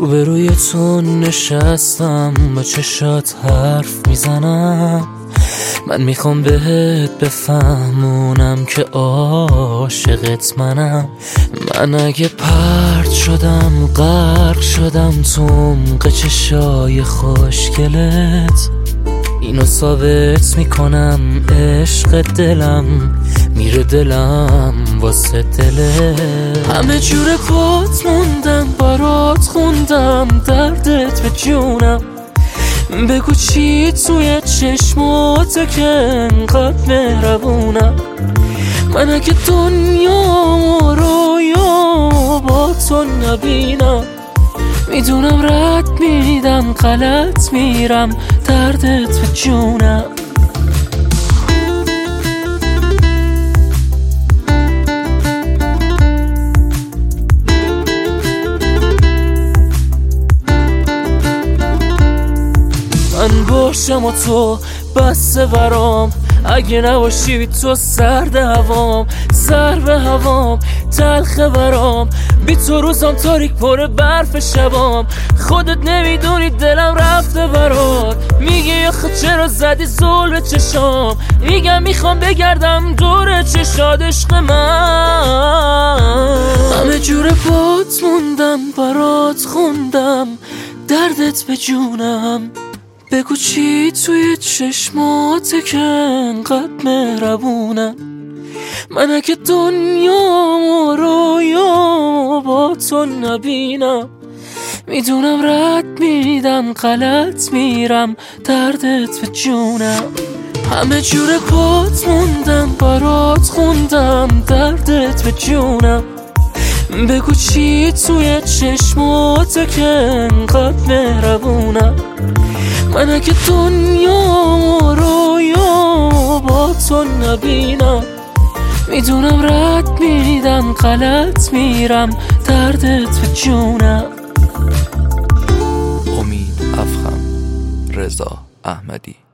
روبروی تو نشستم، با چشات حرف میزنم. من میخوام بهت بفهمونم که عاشقت منم. من اگه پرت شدم، غرق شدم تو عمق چشای خوشگلت، اینو ثابت میکنم عشق دلم میره دلم واسه دلت. همه جور پات موندم، برات خوندم دردت به جونم. بگو چی توی چشماته که انقدر مهربونم. من اگه دنیا و رویا با تو نبینم، میدونم رد میدم غلط میرم دردت به جونم. من باشم و تو بسته برام، اگه نباشی بی تو سرد هوام، سر به هوام تلخه برام. بی تو روزم تاریک پر برف شبام. خودت نمیدونی دلم رفته برات. میگی آخه چرا زدی زل به چشام، میگم میخوام بگردم دور چشاد عشق من. همه جور پات موندم، برات خوندم دردت به جونم. بگو چی توی چشماته که انقدر مهربونم. من اگه دنیا و رویا با تو نبینم، میدونم رد میدم غلط میرم دردت به جونم. همه جور پات موندم، برات خوندم دردت به جونم. بگو چی توی چشماته که انقدر مهربونم. من اگه دنیا و رویا با تو نبینم، میدونم رد میدم غلط میرم دردت به جونم. امید افخم، رضا احمدی.